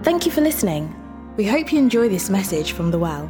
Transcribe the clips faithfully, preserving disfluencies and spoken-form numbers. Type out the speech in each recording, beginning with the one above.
Thank you for listening. We hope you enjoy this message from The Well.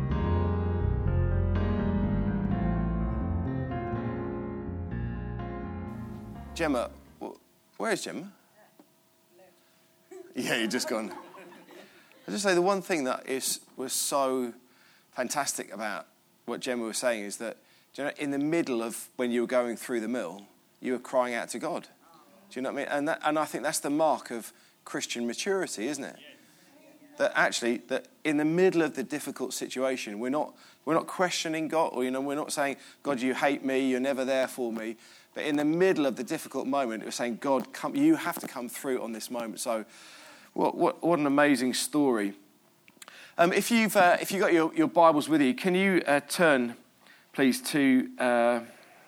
Gemma, where's Gemma? Yeah, you're just gone. I just say the one thing that is was so fantastic about what Gemma was saying is that, do you know, in the middle of when you were going through the mill, you were crying out to God. Do you know what I mean? And that, and I think that's the mark of Christian maturity, isn't it? That actually, that in the middle of the difficult situation, we're not we're not questioning God, or you know, we're not saying, God, you hate me, you're never there for me. But in the middle of the difficult moment, we're saying, God, come, you have to come through on this moment. So, what what, what an amazing story. Um, if you've uh, if you've got your, your Bibles with you, can you uh, turn, please, to uh,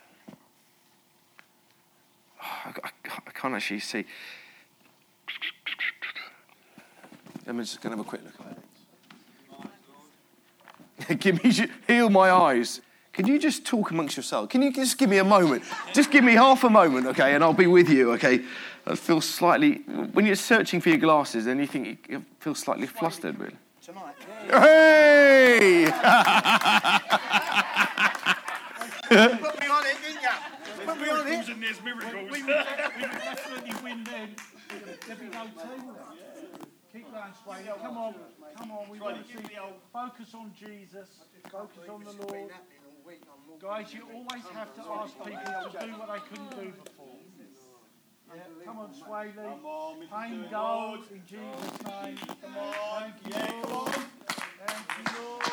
I, I, I can't actually see. I'm just going to have a quick look at it. Give me, heal my eyes. Can you just talk amongst yourselves? Can you just give me a moment? Just give me half a moment, okay, and I'll be with you, okay? I feel slightly, when you're searching for your glasses, then you think you feel slightly flustered, really. Tonight. Hey! Put me on it, didn't you? Put me on it. And there's miracles. We would definitely win then. There'd be no team. Keep going, Sway. Come on, come on. We want to see. Focus on Jesus. Focus on the Lord. Guys, you always have to ask people to do what they couldn't do before. Yeah, come on, Sway. Pain gold in Jesus' name. Come on. Thank you, Lord. Thank you, Lord.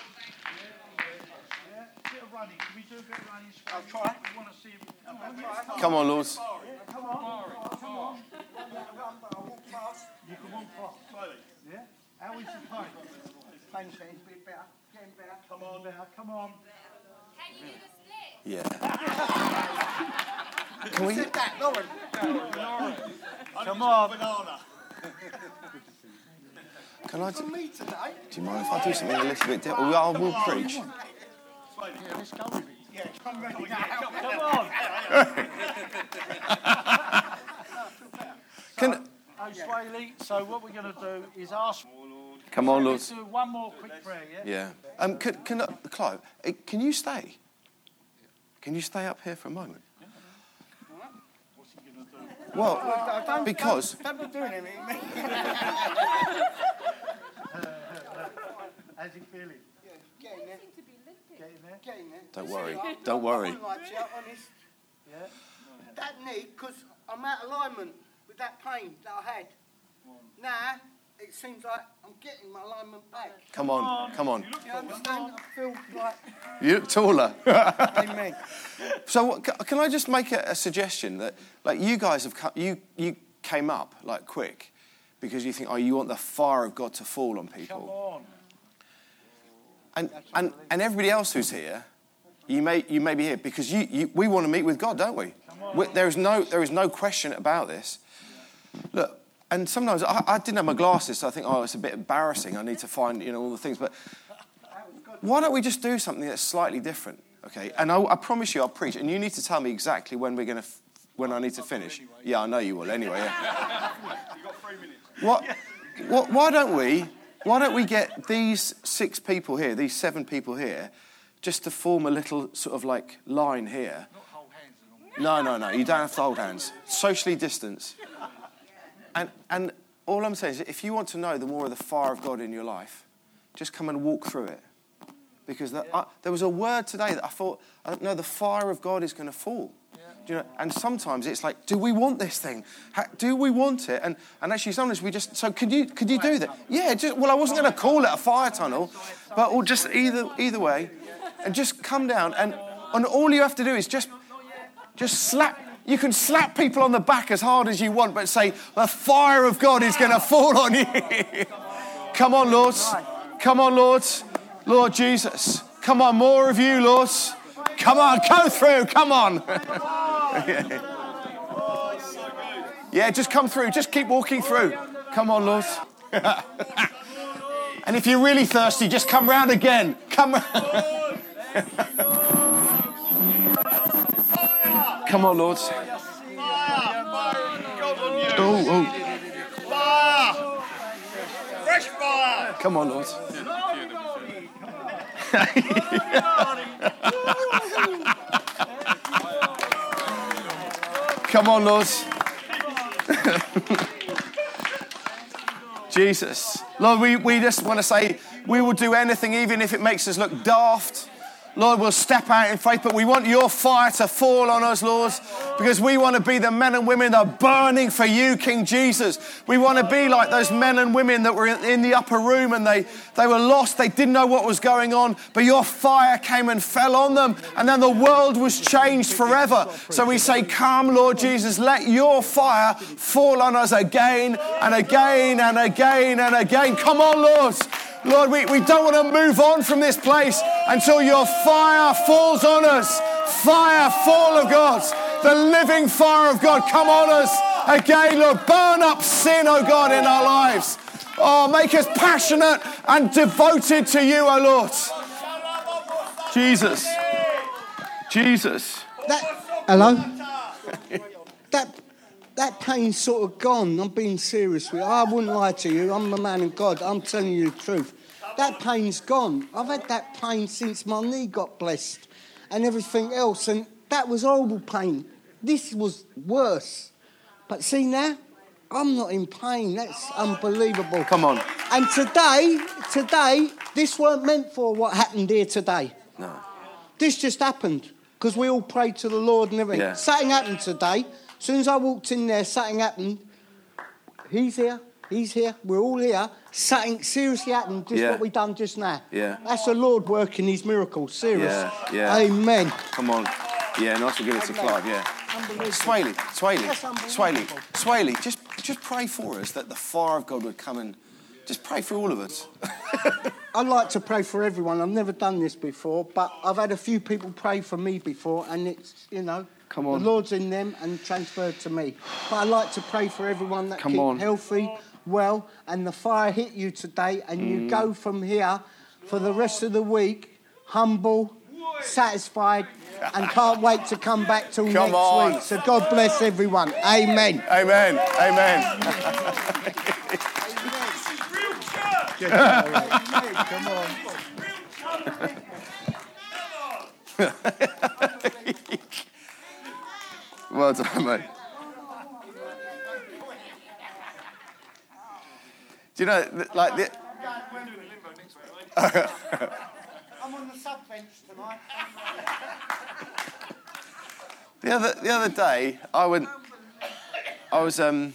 Yeah, a bit of running. Can we do a bit of running, Sway? I'll try. We want to see him. Come on, Come on, Lords. yeah, come on. Come on. I'll walk fast. You can walk fast. Slowly. Yeah? How is the pain? Pain's getting a bit better. Getting better. Come on. Better. Come on. Can you do the split? Yeah. Can we? Sit that, Lauren. Come on. Banana. Can I? Do, For me today. do you mind if I do something a little bit different? I will preach. Yeah, let's go with it. Yeah, come ready now. Come on. Can? Oh, Swaley, so what we're going to do is ask... Come on, Let's Lords. do one more quick prayer, yeah? Yeah. Um. Can, can uh, Clive? uh, Can you stay? Can you stay up here for a moment? What's he going to do? Well, Don't, because Don't, don't be doing anything. How's he feeling? You seem to be limping. Getting there? Getting there. don't worry. Don't worry. I like to, honest. Yeah? That knee, because I'm out of alignment with that pain that I had. Now, it seems like I'm getting my alignment back. Come on. Come on. You understand? I feel like... You look taller. Amen. So, what, ca- can I just make a, a suggestion that, like, you guys have come, you you came up like quick because you think, oh, you want the fire of God to fall on Come people, on. and and and everybody else who's here, you may you may be here because you, you we want to meet with God, don't we? we there is no there is no question about this. Look, and sometimes I, I didn't have my glasses, so I think, oh, it's a bit embarrassing. I need to find, you know, all the things, but why don't we just do something that's slightly different? Okay, and I, I promise you, I'll preach, and you need to tell me exactly when we're going to, f- when I need to finish. Yeah, I know you will. Anyway, yeah. You've got three minutes. What, what? Why don't we? Why don't we get these six people here, these seven people here, just to form a little sort of like line here? Not hold hands and all. No, no, no. You don't have to hold hands. Socially distance. And and all I'm saying is, if you want to know the more of the fire of God in your life, just come and walk through it. Because the, I, there was a word today that I thought, I don't know, the fire of God is going to fall. Yeah. Do you know? And sometimes it's like, do we want this thing? How, do we want it? And and actually sometimes we just, so could you could you do that? Yeah, just, well, I wasn't going to call it a fire tunnel, but or just either either way, and just come down, and, and all you have to do is just, just slap. You can slap people on the back as hard as you want, but say, the fire of God is going to fall on you. Come on, Lords. Come on, Lords. Lord Jesus. Come on, more of you, Lords. Come on, go through. Come on. Yeah, just come through. Just keep walking through. Come on, Lords. And if you're really thirsty, just come round again. Come round. Come on, Lords. Fire! God on you! Oh, oh. Fire! Come on, Lord. Come on, Lord. Jesus. Lord, we, we just want to say we will do anything, even if it makes us look daft. Lord, we'll step out in faith, but we want your fire to fall on us, Lord, because we want to be the men and women that are burning for you, King Jesus. We want to be like those men and women that were in the upper room and they, they were lost. They didn't know what was going on, but your fire came and fell on them, and then the world was changed forever. So we say, come, Lord Jesus, let your fire fall on us again and again and again and again. Come on, Lord. Lord, we, we don't want to move on from this place until your fire falls on us. Fire, fall of God. The living fire of God, come on us again, Lord. Burn up sin, oh God, in our lives. Oh, make us passionate and devoted to you, oh Lord. Jesus. Jesus. That, hello? that that pain's sort of gone. I'm being serious with you. I wouldn't lie to you. I'm the man of God. I'm telling you the truth. That pain's gone. I've had that pain since my knee got blessed and everything else. And that was horrible pain. This was worse. But see now, I'm not in pain. That's unbelievable. Come on. And today, today, this weren't meant for what happened here today. No. This just happened because we all prayed to the Lord and everything. Yeah. Something happened today. As soon as I walked in there, something happened. He's here. He's here. We're all here. Something seriously happened, just Yeah. what we done just now. Yeah. That's the Lord working his miracles. Serious. Yeah, yeah. Amen. Come on. Yeah, nice to give it to Clive, yeah. Unbelievable. Swaley, Swaley, That's Swaley, unbelievable. Swaley, just, just pray for us that the fire of God would come and just pray for all of us. I'd like to pray for everyone. I've never done this before, but I've had a few people pray for me before, and it's, you know, Come on. the Lord's in them and transferred to me. But I'd like to pray for everyone that Come keep on. healthy, well, and the fire hit you today, and Mm. you go from here for the rest of the week humble, satisfied, and can't wait to come back till Come next on. week. So God bless everyone. Amen. Amen, amen. Come on. Well done, mate. Do you know, th- like, the, I'm on the sub bench tonight. the other the other day, I went, I was, um,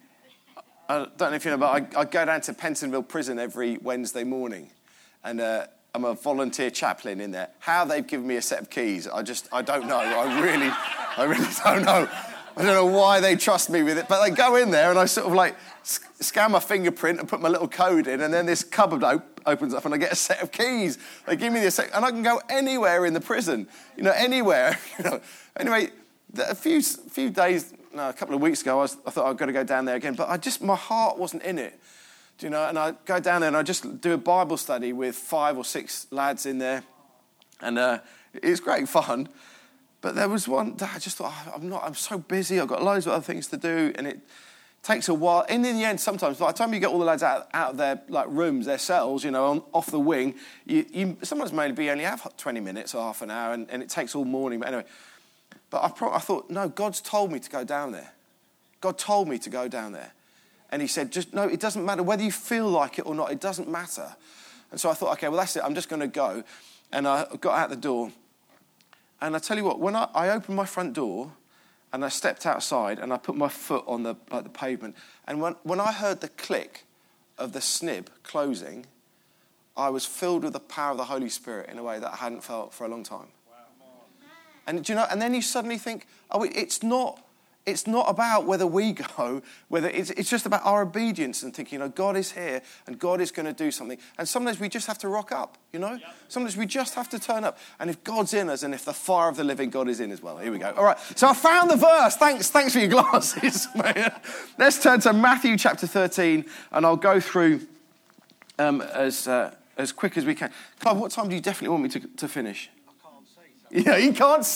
I don't know if you know, but I, I go down to Pentonville Prison every Wednesday morning, and uh, I'm a volunteer chaplain in there. How they've given me a set of keys, I just, I don't know. I really, I really don't know. I don't know why they trust me with it, but they go in there and I sort of like sc- scan my fingerprint and put my little code in, and then this cupboard op- opens up and I get a set of keys. They give me this, set, and I can go anywhere in the prison, you know, anywhere. You know. Anyway, a few few days, no, a couple of weeks ago, I, was, I thought I've got to go down there again, but I just, my heart wasn't in it. Do you know? And I go down there and I just do a Bible study with five or six lads in there, and uh, it's great fun. But there was one day I just thought, oh, I'm not, I'm so busy, I've got loads of other things to do, and it takes a while. And in the end, sometimes, by the time you get all the lads out, out of their like rooms, their cells, you know, on, off the wing, you, you sometimes maybe only have twenty minutes or half an hour, and, and it takes all morning. But anyway, but I, pro- I thought, no, God's told me to go down there. God told me to go down there. And he said, just, no, it doesn't matter whether you feel like it or not, it doesn't matter. And so I thought, okay, well, that's it, I'm just going to go. And I got out the door. And I tell you what, when I, I opened my front door and I stepped outside and I put my foot on the like the pavement, and when, when I heard the click of the snib closing, I was filled with the power of the Holy Spirit in a way that I hadn't felt for a long time. And do you know? And then you suddenly think, oh, it's not. It's not about whether we go, whether it's, it's just about our obedience and thinking, you know, God is here and God is going to do something. And sometimes we just have to rock up, you know? Yep. Sometimes we just have to turn up. And if God's in us and if the fire of the living God is in as well. Here we go. All right. So I found the verse. Thanks, thanks for your glasses, man. Let's turn to Matthew chapter thirteen, and I'll go through um, as uh, as quick as we can. Clive, what time do you definitely want me to, to finish? I can't see. So. Yeah, he can't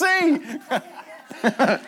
see.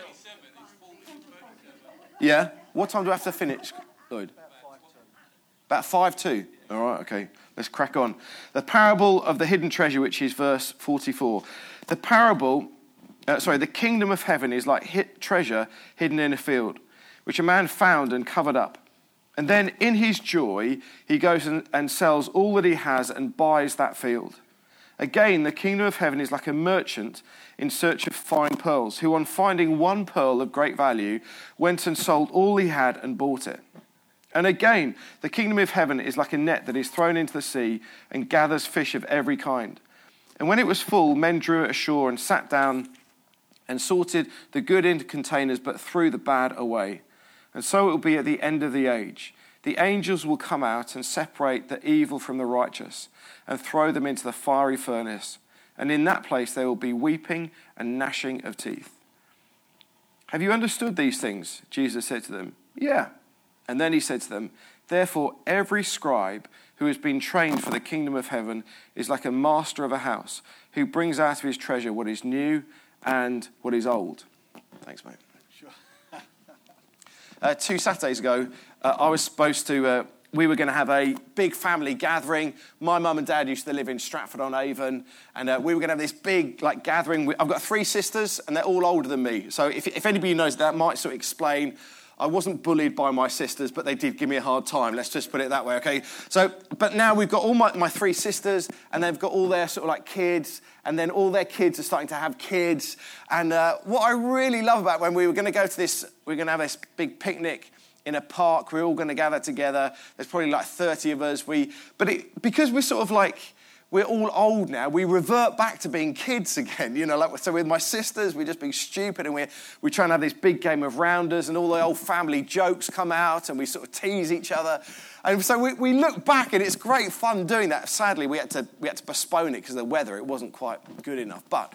Yeah? What time do I have to finish, Lloyd? About five two. All right, okay. Let's crack on. The parable of the hidden treasure, which is verse forty-four. The parable, uh, sorry, the kingdom of heaven is like hid treasure hidden in a field, which a man found and covered up. And then in his joy, he goes and, and sells all that he has and buys that field. Again, the kingdom of heaven is like a merchant in search of fine pearls, who on finding one pearl of great value, went and sold all he had and bought it. And again, the kingdom of heaven is like a net that is thrown into the sea and gathers fish of every kind. And when it was full, men drew it ashore and sat down and sorted the good into containers, but threw the bad away. And so it will be at the end of the age. The angels will come out and separate the evil from the righteous and throw them into the fiery furnace. And in that place there will be weeping and gnashing of teeth. Have you understood these things? Jesus said to them. Yeah. And then he said to them, therefore every scribe who has been trained for the kingdom of heaven is like a master of a house who brings out of his treasure what is new and what is old. Thanks, mate. Sure. uh, two Saturdays ago, uh, I was supposed to, uh, we were going to have a big family gathering. My mum and dad used to live in Stratford-on-Avon, and uh, we were going to have this big like gathering. I've got three sisters, and they're all older than me. So if, if anybody knows, that might sort of explain. I wasn't bullied by my sisters, but they did give me a hard time. Let's just put it that way, okay? So, but now we've got all my, my three sisters, and they've got all their sort of like kids, and then all their kids are starting to have kids. And uh, what I really love about when we were going to go to this, we we're going to have this big picnic in a park. We're all going to gather together. There's probably like thirty of us. We, but it, because we're sort of like, we're all old now, we revert back to being kids again, you know, like, so with my sisters, we're just being stupid, and we're, we try and have this big game of rounders, and all the old family jokes come out, and we sort of tease each other. And so we, we look back, and it's great fun doing that. Sadly, we had to we had to postpone it because of the weather. It wasn't quite good enough. But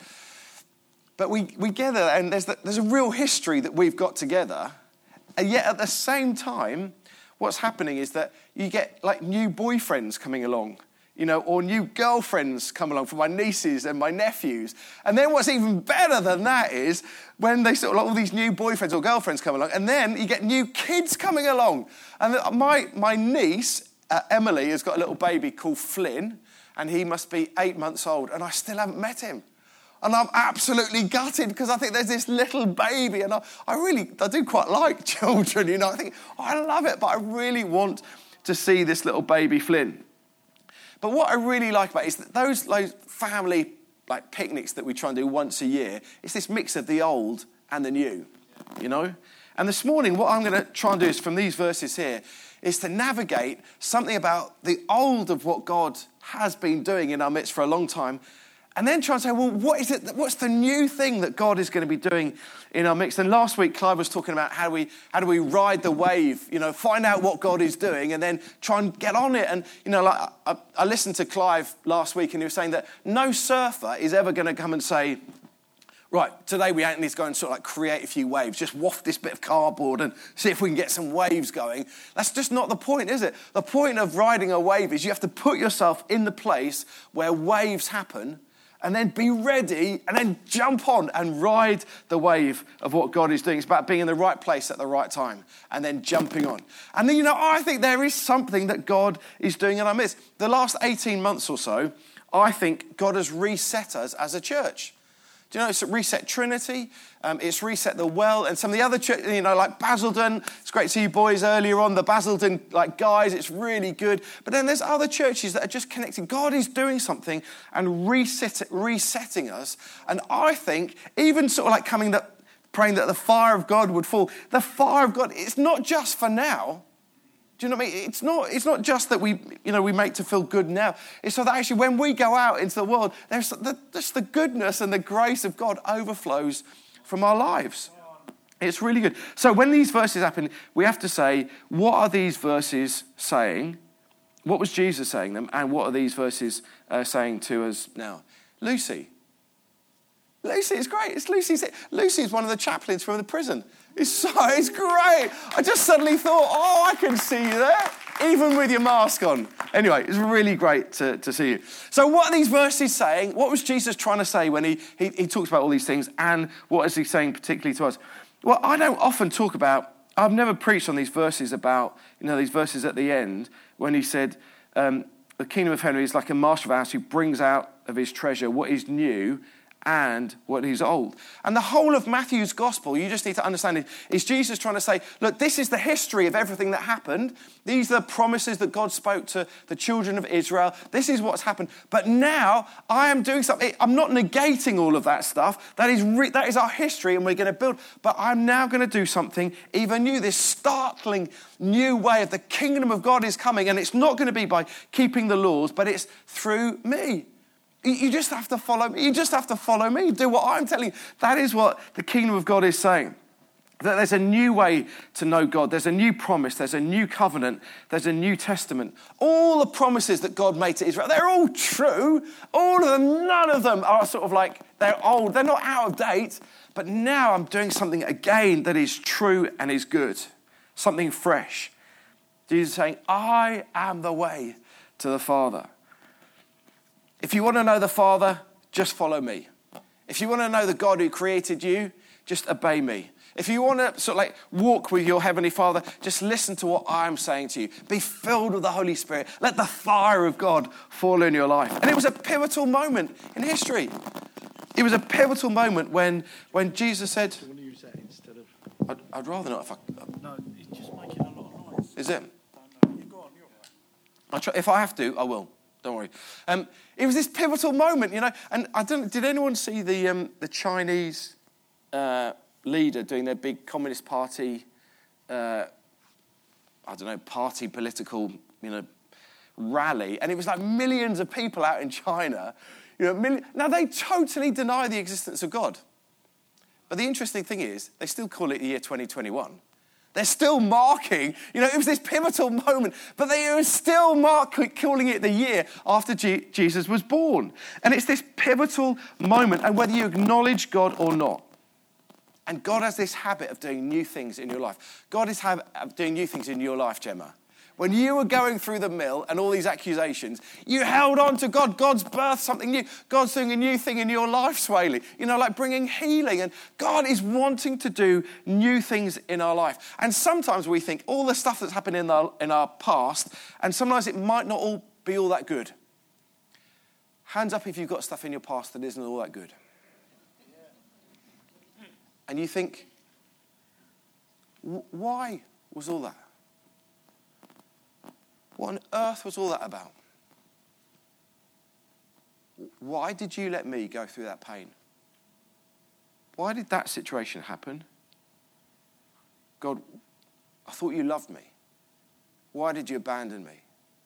but we, we gather, and there's, the, there's a real history that we've got together, and yet at the same time, what's happening is that you get like new boyfriends coming along, you know, or new girlfriends come along for my nieces and my nephews. And then what's even better than that is when they sort of like all these new boyfriends or girlfriends come along, and then you get new kids coming along. And my, my niece, uh, Emily, has got a little baby called Flynn, and he must be eight months old, and I still haven't met him. And I'm absolutely gutted because I think there's this little baby, and I, I really, I do quite like children, you know. I think, oh, I love it, but I really want to see this little baby Flynn. But what I really like about it is that those, those family like picnics that we try and do once a year, it's this mix of the old and the new, you know? And this morning, what I'm going to try and do is from these verses here, is to navigate something about the old of what God has been doing in our midst for a long time, and then try and say, well, what is it? What's the new thing that God is going to be doing in our midst? And last week, Clive was talking about how do we how do we ride the wave? You know, find out what God is doing, and then try and get on it. And you know, like I, I listened to Clive last week, and he was saying that no surfer is ever going to come and say, right, today we need to go and sort of like create a few waves. Just waft this bit of cardboard and see if we can get some waves going. That's just not the point, is it? The point of riding a wave is you have to put yourself in the place where waves happen, and then be ready, and then jump on and ride the wave of what God is doing. It's about being in the right place at the right time, and then jumping on. And then, you know, I think there is something that God is doing in our midst. The last eighteen months or so, I think God has reset us as a church. Do you know, it's reset Trinity, um, it's reset the Well, and some of the other churches, you know, like Basildon. It's great to see you boys earlier on, the Basildon, like, guys, it's really good. But then there's other churches that are just connected. God is doing something and reset, resetting us. And I think, even sort of like coming that, praying that the fire of God would fall, the fire of God, it's not just for now. Do you know what I mean? It's not, it's not just that we, you know, we make to feel good now. It's so that actually when we go out into the world, there's the, just the goodness and the grace of God overflows from our lives. It's really good. So when these verses happen, we have to say, what are these verses saying? What was Jesus saying them? And what are these verses uh, saying to us now? Lucy. Lucy is great. It's Lucy's. Lucy is one of the chaplains from the prison. It's so, it's great. I just suddenly thought, oh, I can see you there, even with your mask on. Anyway, it's really great to, to see you. So what are these verses saying? What was Jesus trying to say when he, he, he talks about all these things? And what is he saying particularly to us? Well, I don't often talk about I've never preached on these verses about, you know, these verses at the end when he said, um, the kingdom of heaven is like a master of a house who brings out of his treasure what is new and what is old. And the whole of Matthew's gospel, you just need to understand it, is Jesus trying to say, look, this is the history of everything that happened. These are the promises that God spoke to the children of Israel. This is what's happened. But now I am doing something. I'm not negating all of that stuff. That is re- that is our history, and we're going to build. But I'm now going to do something even new. This startling new way of the kingdom of God is coming, and it's not going to be by keeping the laws, but it's through me. You just have to follow me. You just have to follow me. Do what I'm telling you. That is what the kingdom of God is saying. That there's a new way to know God. There's a new promise. There's a new covenant. There's a new testament. All the promises that God made to Israel, they're all true. All of them, none of them are sort of like, they're old. They're not out of date. But now I'm doing something again that is true and is good. Something fresh. Jesus is saying, I am the way to the Father. If you want to know the Father, just follow me. If you want to know the God who created you, just obey me. If you want to sort of like walk with your Heavenly Father, just listen to what I'm saying to you. Be filled with the Holy Spirit. Let the fire of God fall in your life. And it was a pivotal moment in history. It was a pivotal moment when, when Jesus said, What do you say instead of... I'd, I'd rather not if I... No, it's just making a lot of noise. Is it? No, you go on, you're all right. I'll try, if I have to, I will. Don't worry. Um, it was this pivotal moment, you know. And I don't. Did anyone see the um, the Chinese uh, leader doing their big Communist Party? Uh, I don't know, party political, you know, rally, and it was like millions of people out in China. You know, million, now they totally deny the existence of God. But the interesting thing is, they still call it the year twenty twenty-one. They're still marking, you know, it was this pivotal moment, but they were still mark, calling it the year after G- Jesus was born. And it's this pivotal moment, and whether you acknowledge God or not. And God has this habit of doing new things in your life. God is ha- doing new things in your life, Gemma. When you were going through the mill and all these accusations, you held on to God. God's birthed something new. God's doing a new thing in your life, Swaley. You know, like bringing healing. And God is wanting to do new things in our life. And sometimes we think all the stuff that's happened in our, in our past, and sometimes it might not all be all that good. Hands up if you've got stuff in your past that isn't all that good. And you think, why was all that? What on earth was all that about? Why did you let me go through that pain? Why did that situation happen? God, I thought you loved me. Why did you abandon me?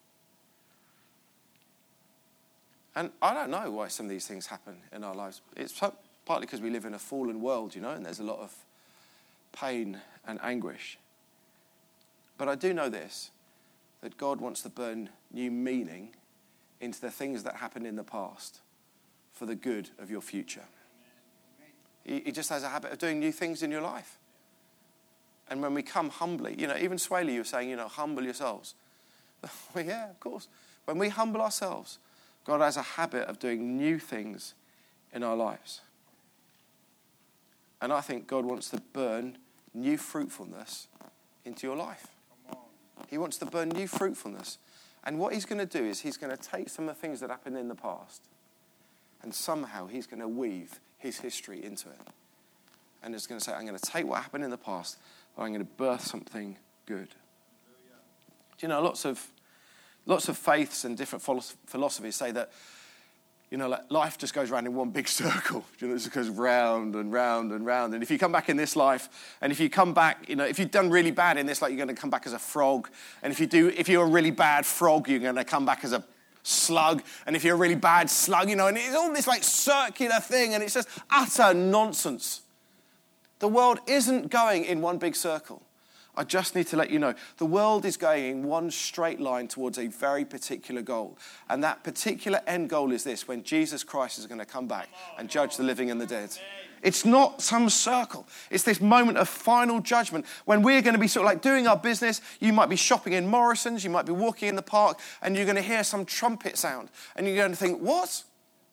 And I don't know why some of these things happen in our lives. It's partly because we live in a fallen world, you know, and there's a lot of pain and anguish. But I do know this, that God wants to burn new meaning into the things that happened in the past for the good of your future. He, he just has a habit of doing new things in your life. And when we come humbly, you know, even Swaley, you were saying, you know, humble yourselves. Well, yeah, of course. When we humble ourselves, God has a habit of doing new things in our lives. And I think God wants to burn new fruitfulness into your life. He wants to burn new fruitfulness. And what he's going to do is he's going to take some of the things that happened in the past and somehow he's going to weave his history into it. And he's going to say, I'm going to take what happened in the past, but I'm going to birth something good. Do you know, lots of lots of faiths and different philosophies say that, you know, like life just goes round in one big circle. You know, it just goes round and round and round. And if you come back in this life, and if you come back, you know, if you've done really bad in this life, you're going to come back as a frog. And if you do, if you're a really bad frog, you're going to come back as a slug. And if you're a really bad slug, you know, and it's all this like circular thing, and it's just utter nonsense. The world isn't going in one big circle. I just need to let you know, the world is going in one straight line towards a very particular goal. And that particular end goal is this, when Jesus Christ is going to come back and judge the living and the dead. It's not some circle. It's this moment of final judgment when we're going to be sort of like doing our business. You might be shopping in Morrison's, you might be walking in the park, and you're going to hear some trumpet sound. And you're going to think, what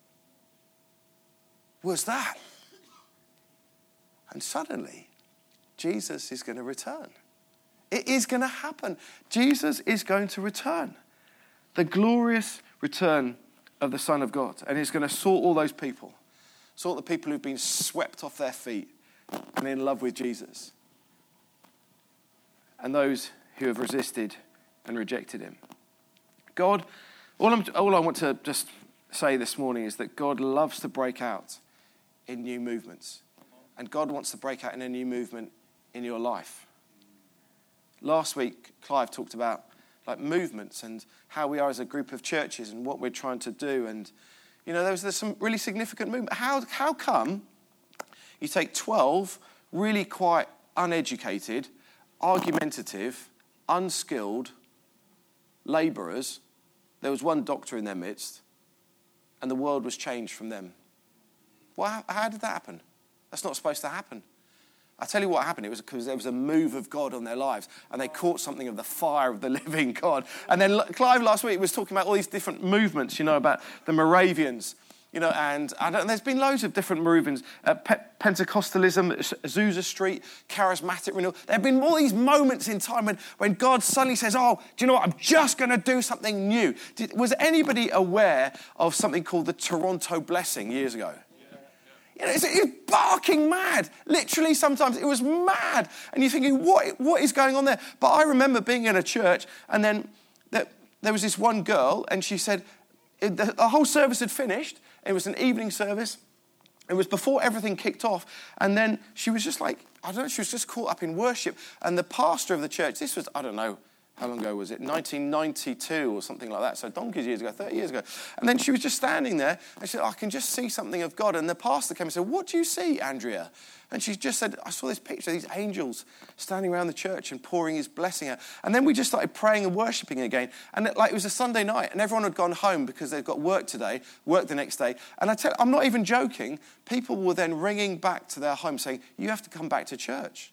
was that? And suddenly, Jesus is going to return. It is going to happen. Jesus is going to return. The glorious return of the Son of God. And he's going to sort all those people. Sort the people who've been swept off their feet and in love with Jesus. And those who have resisted and rejected him. God, all, I'm, all I want to just say this morning is that God loves to break out in new movements. And God wants to break out in a new movement in your life. Last week, Clive talked about like movements and how we are as a group of churches and what we're trying to do. And, you know, there was there's some really significant movement. How, how come you take twelve really quite uneducated, argumentative, unskilled labourers, there was one doctor in their midst, and the world was changed from them? Well, how, how did that happen? That's not supposed to happen. I tell you what happened. It was because there was a move of God on their lives, and they caught something of the fire of the living God. And then Clive last week was talking about all these different movements, you know, about the Moravians, you know, and I don't, there's been loads of different movements. Uh, Pe- Pentecostalism, Azusa Street, Charismatic Renewal. There have been all these moments in time when, when God suddenly says, oh, do you know what? I'm just going to do something new. Did, was anybody aware of something called the Toronto Blessing years ago? You know, it's, it's barking mad. Literally, sometimes it was mad. And you're thinking, what, what is going on there? But I remember being in a church, and then there, there was this one girl, and she said, it, the, the whole service had finished. It was an evening service. It was before everything kicked off. And then she was just like, I don't know, she was just caught up in worship. And the pastor of the church, this was, I don't know, how long ago was it? nineteen ninety-two or something like that. So donkeys years ago, thirty years ago. And then she was just standing there and she said, I can just see something of God. And the pastor came and said, what do you see, Andrea? And she just said, I saw this picture of these angels standing around the church and pouring his blessing out. And then we just started praying and worshipping again. And it, like it was a Sunday night and everyone had gone home because they've got work today, work the next day. And I tell, I'm not even joking. People were then ringing back to their home saying, you have to come back to church.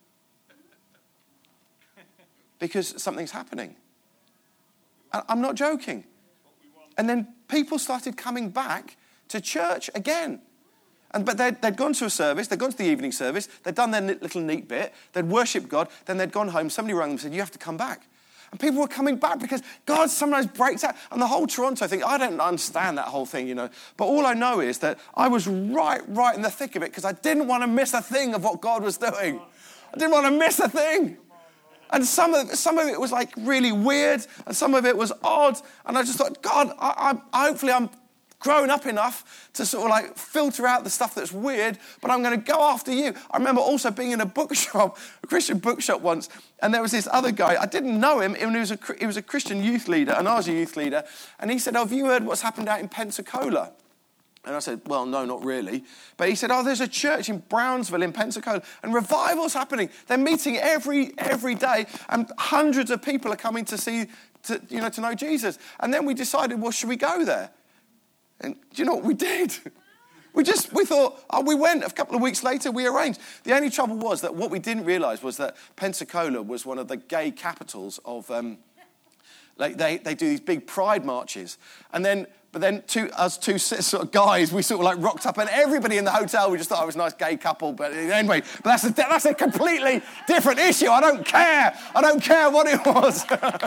Because something's happening. I'm not joking. And then people started coming back to church again. And But they'd, they'd gone to a service, they'd gone to the evening service, they'd done their little neat bit, they'd worshipped God, then they'd gone home, somebody rang them and said, you have to come back. And people were coming back because God sometimes breaks out. And the whole Toronto thing, I don't understand that whole thing, you know. But all I know is that I was right, right in the thick of it because I didn't want to miss a thing of what God was doing. I didn't want to miss a thing. And some of, some of it was like really weird, and some of it was odd. And I just thought, God, I, I, hopefully I'm grown up enough to sort of like filter out the stuff that's weird, but I'm going to go after you. I remember also being in a bookshop, a Christian bookshop once, and there was this other guy. I didn't know him, and he was a, he was a Christian youth leader, and I was a youth leader. And he said, oh, have you heard what's happened out in Pensacola? And I said, well, no, not really. But he said, oh, there's a church in Brownsville in Pensacola, and revival's happening. They're meeting every every day, and hundreds of people are coming to see, to, you know, to know Jesus. And then we decided, well, should we go there? And do you know what we did? We just, we thought, oh, we went. A couple of weeks later, we arranged. The only trouble was that what we didn't realise was that Pensacola was one of the gay capitals of, um, like they, they do these big pride marches. And then, but then two, us two sort of guys, we sort of like rocked up, and everybody in the hotel, we just thought, oh, it was a nice gay couple. But anyway, but that's a, that's a completely different issue. I don't care. I don't care what it was.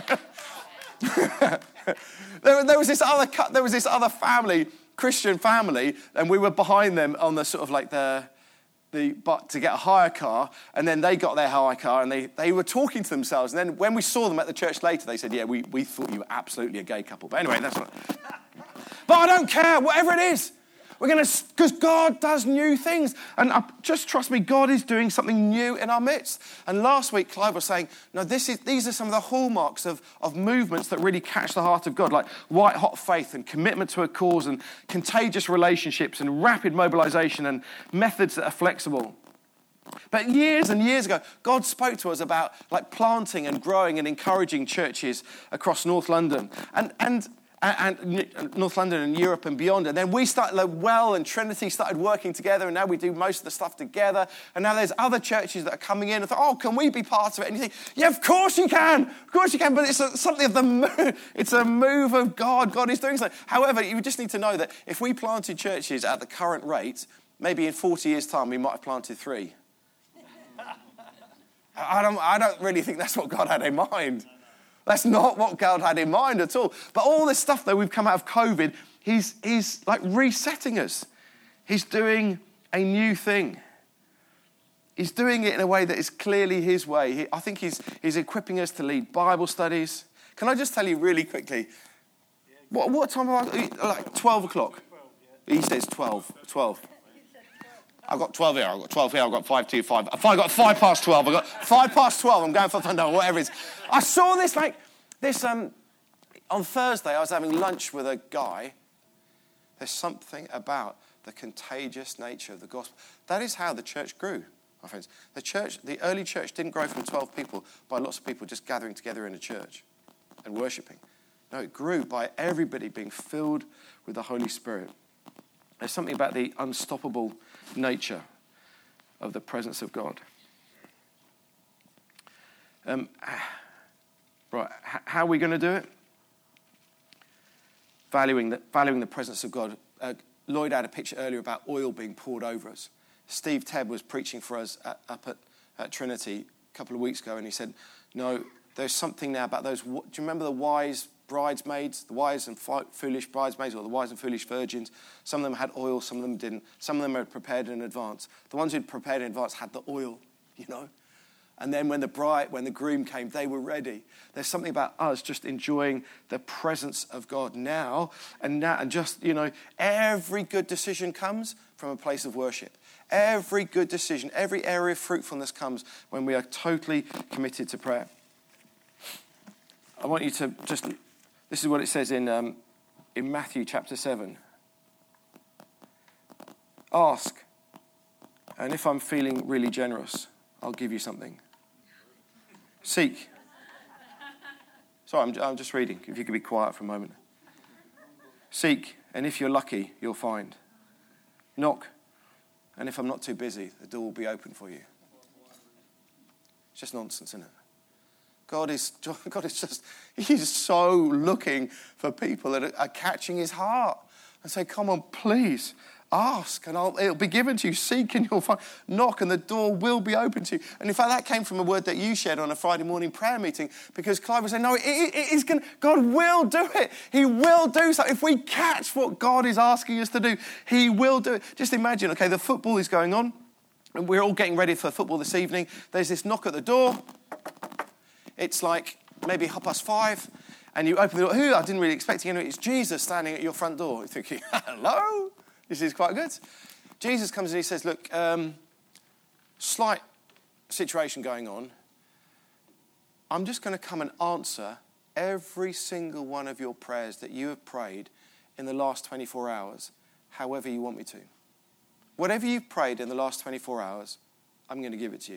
there, there was this other, there was this other family, Christian family, and we were behind them on the sort of like the, the but to get a hire car, and then they got their hire car, and they, they were talking to themselves, and then when we saw them at the church later, they said, yeah, we, we thought you were absolutely a gay couple. But anyway, that's not... But I don't care, whatever it is. We're going to, because God does new things. And uh, just trust me, God is doing something new in our midst. And last week, Clive was saying, no, this is, these are some of the hallmarks of, of movements that really catch the heart of God, like white-hot faith and commitment to a cause and contagious relationships and rapid mobilization and methods that are flexible. But years and years ago, God spoke to us about like planting and growing and encouraging churches across North London. And, and And North London and Europe and beyond. And then we started, like, Well and Trinity started working together, and now we do most of the stuff together. And now there's other churches that are coming in and thought, oh, can we be part of it? And you think, yeah, of course you can. Of course you can. But it's a, something of the move. It's a move of God. God is doing something. However, you just need to know that if we planted churches at the current rate, maybe in forty years' time, we might have planted three. I don't, I don't really think that's what God had in mind. That's not what God had in mind at all. But all this stuff, though, we've come out of COVID, he's, he's like resetting us. He's doing a new thing. He's doing it in a way that is clearly his way. He, I think he's, he's equipping us to lead Bible studies. Can I just tell you really quickly, what, what time are I, like twelve o'clock? He says twelve, twelve. I've got twelve here, I've got twelve here, I've got five, two, five. I've got five past twelve, I've got five past twelve, I'm going for thunder, whatever it is. I saw this, like, this, um, on Thursday, I was having lunch with a guy. There's something about the contagious nature of the gospel. That is how the church grew, my friends. The church, the early church didn't grow from twelve people by lots of people just gathering together in a church and worshipping. No, it grew by everybody being filled with the Holy Spirit. There's something about the unstoppable nature of the presence of God. Um, right, h- how are we going to do it? Valuing the, valuing the presence of God. Uh, Lloyd had a picture earlier about oil being poured over us. Steve Tebb was preaching for us at, up at, at Trinity a couple of weeks ago, and he said, no, there's something now about those. Do you remember the wise bridesmaids, the wise and foolish bridesmaids, or the wise and foolish virgins? Some of them had oil, some of them didn't. Some of them had prepared in advance. The ones who'd prepared in advance had the oil, you know. And then when the bride, when the groom came, they were ready. There's something about us just enjoying the presence of God now and now, and just, you know, every good decision comes from a place of worship. Every good decision, every area of fruitfulness comes when we are totally committed to prayer. I want you to just, this is what it says in um, in Matthew chapter seven. Ask, and if I'm feeling really generous, I'll give you something. Seek. Sorry, I'm, I'm just reading. If you could be quiet for a moment. Seek, and if you're lucky, you'll find. Knock, and if I'm not too busy, the door will be open for you. It's just nonsense, isn't it? God is, God is just, he's so looking for people that are, are catching his heart and say, come on, please, ask and I'll, it'll be given to you. Seek and you'll find. Knock and the door will be open to you. And in fact, that came from a word that you shared on a Friday morning prayer meeting, because Clive was saying, no, it, it, it is gonna, God will do it. He will do something. If we catch what God is asking us to do, he will do it. Just imagine, okay, the football is going on and we're all getting ready for football this evening. There's this knock at the door. It's like maybe half past five, and you open the door. Who? I didn't really expect you. It's Jesus standing at your front door. You're thinking, hello? This is quite good. Jesus comes and he says, look, um, slight situation going on. I'm just going to come and answer every single one of your prayers that you have prayed in the last twenty-four hours, however you want me to. Whatever you've prayed in the last twenty-four hours, I'm going to give it to you.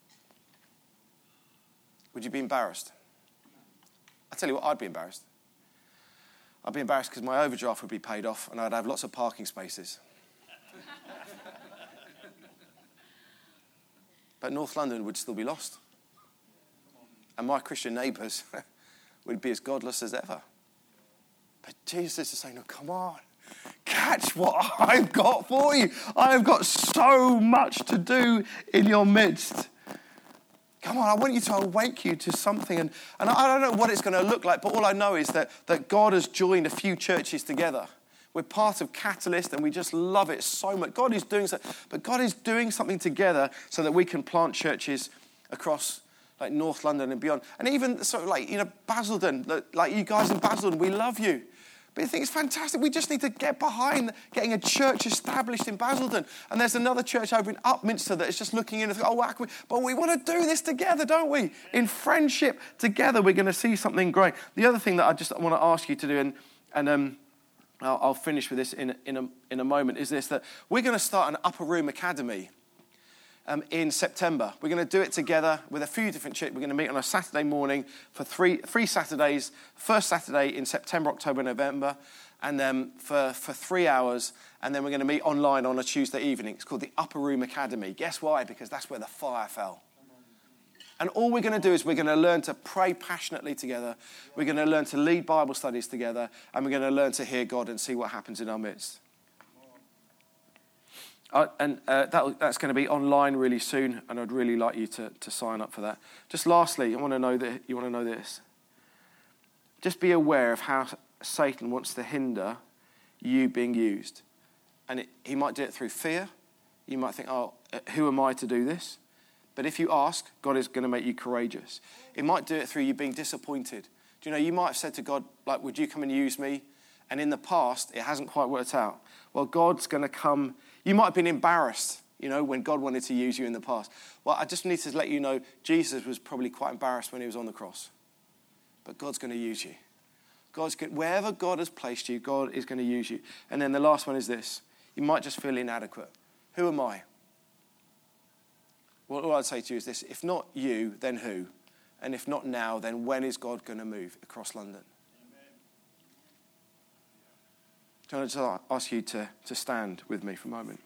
Would you be embarrassed? I tell you what, I'd be embarrassed. I'd be embarrassed because my overdraft would be paid off and I'd have lots of parking spaces. But North London would still be lost. And my Christian neighbours would be as godless as ever. But Jesus is saying, no, come on. Catch what I've got for you. I've got so much to do in your midst. Come on, I want you to awake you to something. And, and I don't know what it's going to look like, but all I know is that, that God has joined a few churches together. We're part of Catalyst, and we just love it so much. God is doing something, but God is doing something together so that we can plant churches across like North London and beyond. And even sort of like, you know, Basildon, like you guys in Basildon, we love you. But I think it's fantastic. We just need to get behind getting a church established in Basildon. And there's another church over in Upminster that is just looking in and thinking, oh, we, but we want to do this together, don't we? In friendship together, we're going to see something great. The other thing that I just want to ask you to do, and, and um, I'll, I'll finish with this in, in, a, in a moment, is this, that we're going to start an Upper Room Academy Um, in September. We're going to do it together with a few different churches. We're going to meet on a Saturday morning for three three Saturdays. First Saturday in September, October, November, and then for, for three hours. And then we're going to meet online on a Tuesday evening. It's called the Upper Room Academy. Guess why? Because that's where the fire fell. And all we're going to do is we're going to learn to pray passionately together. We're going to learn to lead Bible studies together. And we're going to learn to hear God and see what happens in our midst. Uh, and uh, that, that's going to be online really soon, and I'd really like you to, to sign up for that. Just lastly, I want to know that you want to know this. Just be aware of how Satan wants to hinder you being used. And it, he might do it through fear. You might think, oh, who am I to do this? But if you ask, God is going to make you courageous. It might do it through you being disappointed. Do you know, you might have said to God, like, would you come and use me? And in the past, it hasn't quite worked out. Well, God's going to come. You might have been embarrassed, you know, when God wanted to use you in the past. Well, I just need to let you know, Jesus was probably quite embarrassed when he was on the cross. But God's going to use you. God's going, wherever God has placed you, God is going to use you. And then the last one is this. You might just feel inadequate. Who am I? Well, all I'd say to you is this. If not you, then who? And if not now, then when is God going to move across London? So I just ask you to, to stand with me for a moment.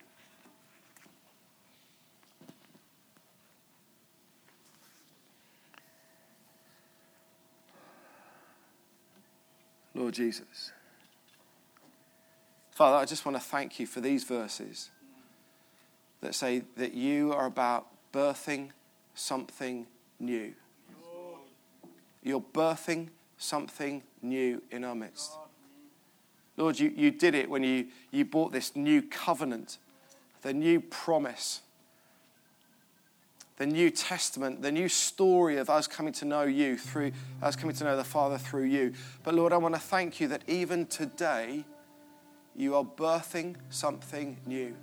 Lord Jesus. Father, I just want to thank you for these verses that say that you are about birthing something new. You're birthing something new in our midst. Lord, you, you did it when you, you brought this new covenant, the new promise, the New Testament, the new story of us coming to know you through, us coming to know the Father through you. But Lord, I want to thank you that even today, you are birthing something new.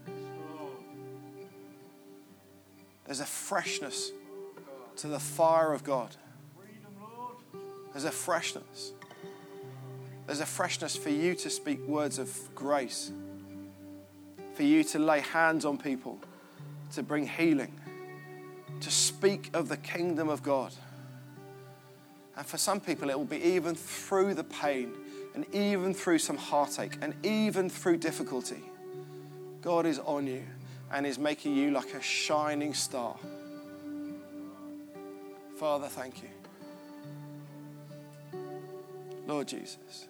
There's a freshness to the fire of God. There's a freshness. There's a freshness for you to speak words of grace, for you to lay hands on people, to bring healing, to speak of the kingdom of God. And for some people, it will be even through the pain and even through some heartache and even through difficulty. God is on you and is making you like a shining star. Father, thank you. Lord Jesus.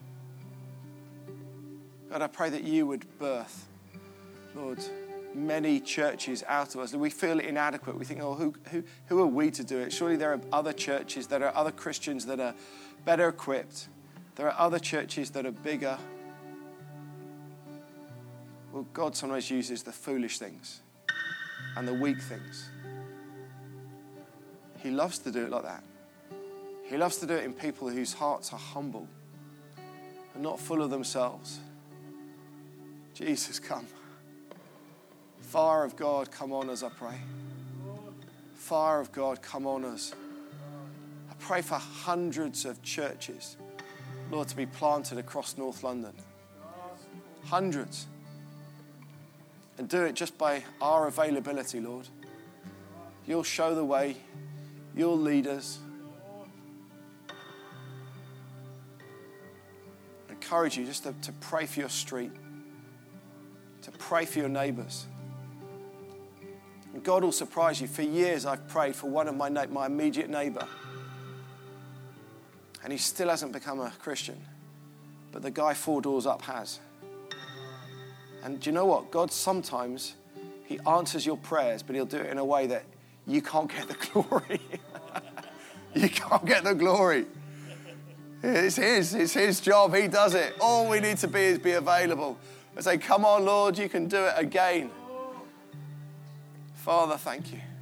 God, I pray that you would birth, Lord, many churches out of us. We feel inadequate. We think, oh, who, who, who are we to do it? Surely there are other churches, that are other Christians that are better equipped. There are other churches that are bigger. Well, God sometimes uses the foolish things and the weak things. He loves to do it like that. He loves to do it in people whose hearts are humble and not full of themselves. Jesus, come. Fire of God, come on us, I pray. Fire of God, come on us. I pray for hundreds of churches, Lord, to be planted across North London. Hundreds. And do it just by our availability, Lord. You'll show the way. You'll lead us. I encourage you just to, to pray for your street, to pray for your neighbours. And God will surprise you. For years I've prayed for one of my na- my immediate neighbour. And he still hasn't become a Christian. But the guy four doors up has. And do you know what? God sometimes, he answers your prayers, but he'll do it in a way that you can't get the glory. You can't get the glory. It's his. It's his job. He does it. All we need to be is be available. And say, come on, Lord, you can do it again. Father, thank you.